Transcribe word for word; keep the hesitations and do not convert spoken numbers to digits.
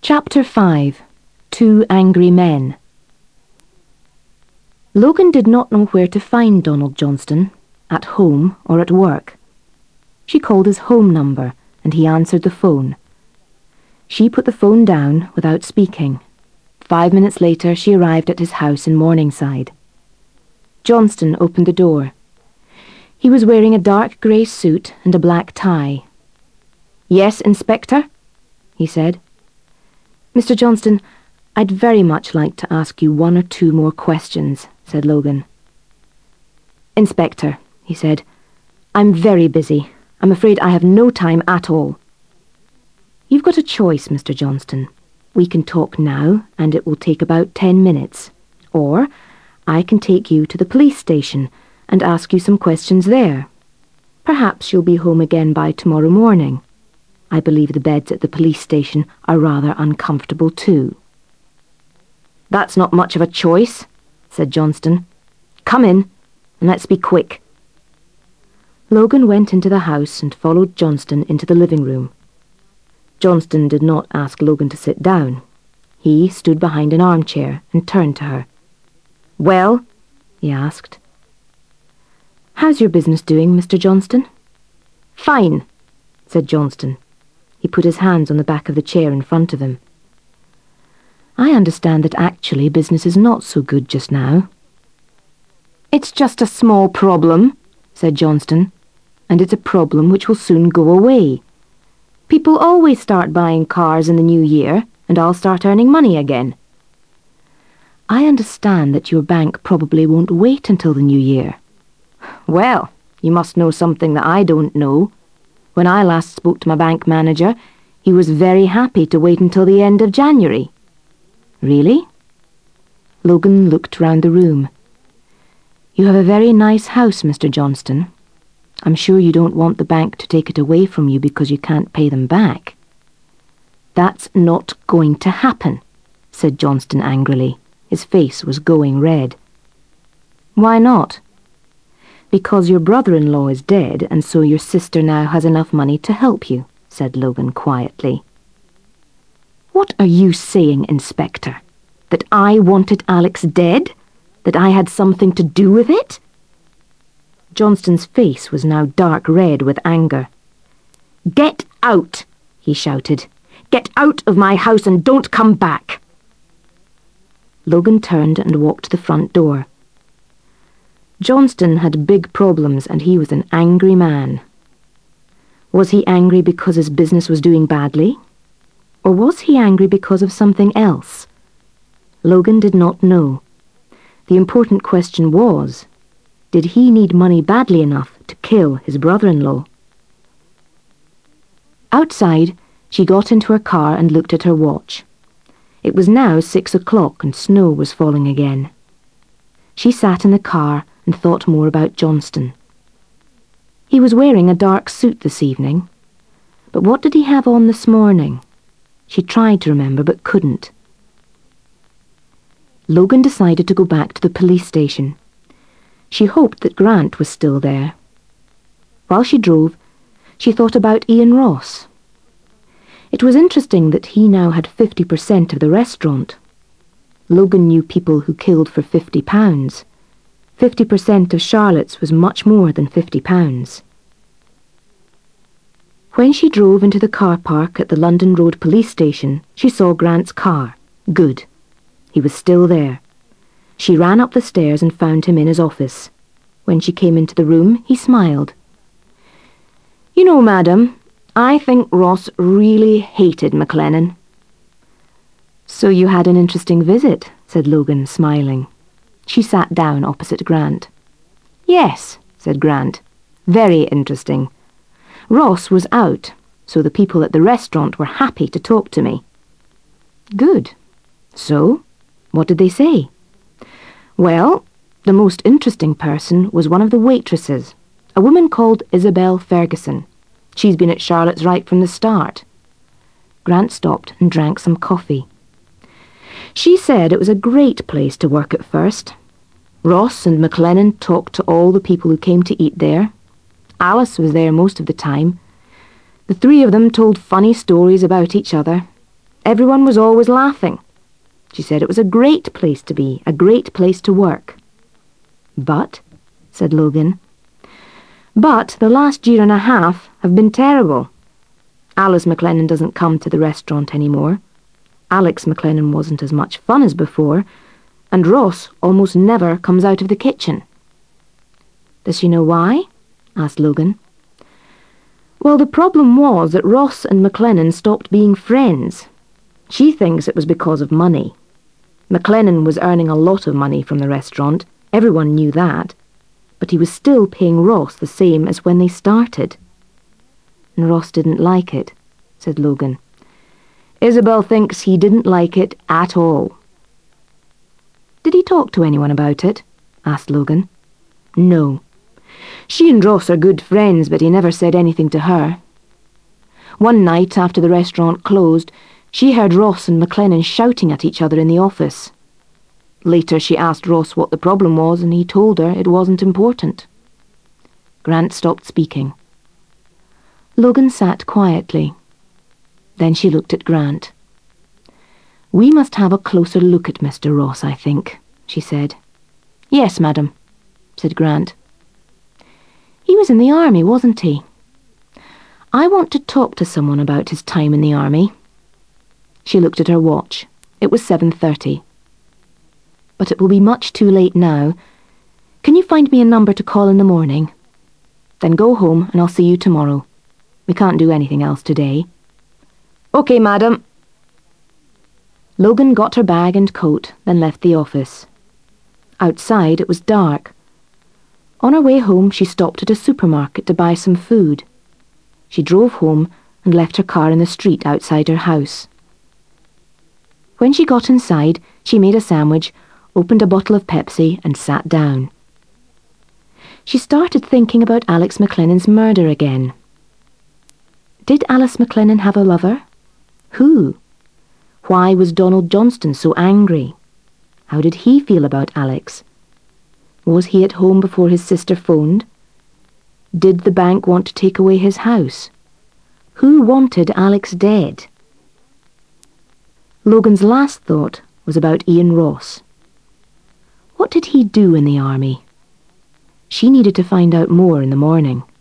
Chapter five. Two Angry Men. Logan did not know where to find Donald Johnston, at home or at work. She called his home number, and he answered the phone. She put the phone down without speaking. Five minutes later, she arrived at his house in Morningside. Johnston opened the door. He was wearing a dark grey suit and a black tie. "Yes, Inspector?" he said. "Mister Johnston, I'd very much like to ask you one or two more questions," said Logan. "Inspector," he said, "I'm very busy. I'm afraid I have no time at all." "You've got a choice, Mister Johnston. We can talk now, and it will take about ten minutes. Or I can take you to the police station and ask you some questions there. Perhaps you'll be home again by tomorrow morning. I believe the beds at the police station are rather uncomfortable too." "That's not much of a choice," said Johnston. "Come in, and let's be quick." Logan went into the house and followed Johnston into the living room. Johnston did not ask Logan to sit down. He stood behind an armchair and turned to her. "Well?" he asked. "How's your business doing, Mister Johnston?" "Fine," said Johnston. He put his hands on the back of the chair in front of him. "I understand that actually business is not so good just now." "It's just a small problem," said Johnston, "and it's a problem which will soon go away. People always start buying cars in the new year, and I'll start earning money again." "I understand that your bank probably won't wait until the new year." "Well, you must know something that I don't know. When I last spoke to my bank manager, he was very happy to wait until the end of January." "Really?" Logan looked round the room. "You have a very nice house, Mister Johnston. I'm sure you don't want the bank to take it away from you because you can't pay them back." "That's not going to happen," said Johnston angrily. His face was going red. "Why not?" "Because your brother-in-law is dead, and so your sister now has enough money to help you," said Logan quietly. "What are you saying, Inspector? That I wanted Alex dead? That I had something to do with it?" Johnston's face was now dark red with anger. "Get out!" he shouted. "Get out of my house and don't come back!" Logan turned and walked to the front door. Johnston had big problems, and he was an angry man. Was he angry because his business was doing badly? Or was he angry because of something else? Logan did not know. The important question was, did he need money badly enough to kill his brother-in-law? Outside, she got into her car and looked at her watch. It was now six o'clock and snow was falling again. She sat in the car and thought more about Johnston. He was wearing a dark suit this evening. But what did he have on this morning? She tried to remember but couldn't. Logan decided to go back to the police station. She hoped that Grant was still there. While she drove, she thought about Ian Ross. It was interesting that he now had fifty percent of the restaurant. Logan knew people who killed for fifty pounds. Fifty percent of Charlotte's was much more than fifty pounds. When she drove into the car park at the London Road police station, she saw Grant's car. Good. He was still there. She ran up the stairs and found him in his office. When she came into the room, he smiled. "You know, madam, I think Ross really hated McLennan." "So you had an interesting visit," said Logan, smiling. She sat down opposite Grant. "Yes," said Grant. "Very interesting. Ross was out, so the people at the restaurant were happy to talk to me." "Good. So, what did they say?" "Well, the most interesting person was one of the waitresses, a woman called Isabel Ferguson. She's been at Charlotte's right from the start." Grant stopped and drank some coffee. "She said it was a great place to work at first. Ross and McLennan talked to all the people who came to eat there. Alice was there most of the time. The three of them told funny stories about each other. Everyone was always laughing. She said it was a great place to be, a great place to work. But, said Logan, but the last year and a half have been terrible. Alice McLennan doesn't come to the restaurant anymore. Alex McLennan wasn't as much fun as before, and Ross almost never comes out of the kitchen. Does she know why? Asked Logan. Well, the problem was that Ross and McLennan stopped being friends. She thinks it was because of money. McLennan was earning a lot of money from the restaurant, everyone knew that, but he was still paying Ross the same as when they started. And Ross didn't like it, said Logan. Isabel thinks he didn't like it at all. Did he talk to anyone about it? Asked Logan. No. She and Ross are good friends, but he never said anything to her. One night after the restaurant closed, she heard Ross and McLennan shouting at each other in the office. Later she asked Ross what the problem was, and he told her it wasn't important. Grant stopped speaking. Logan sat quietly. Then she looked at Grant. We must have a closer look at Mister Ross, I think, she said. Yes, madam, said Grant. He was in the army, wasn't he? I want to talk to someone about his time in the army. She looked at her watch. It was seven thirty. But it will be much too late now. Can you find me a number to call in the morning? Then go home and I'll see you tomorrow. We can't do anything else today. Okay, madam. Logan got her bag and coat, then left the office. Outside it was dark. On her way home she stopped at a supermarket to buy some food. She drove home and left her car in the street outside her house. When she got inside, she made a sandwich, opened a bottle of Pepsi and sat down. She started thinking about Alex McLennan's murder again. Did Alice McLennan have a lover? Who? Why was Donald Johnston so angry? How did he feel about Alex? Was he at home before his sister phoned? Did the bank want to take away his house? Who wanted Alex dead? Logan's last thought was about Ian Ross. What did he do in the army? She needed to find out more in the morning.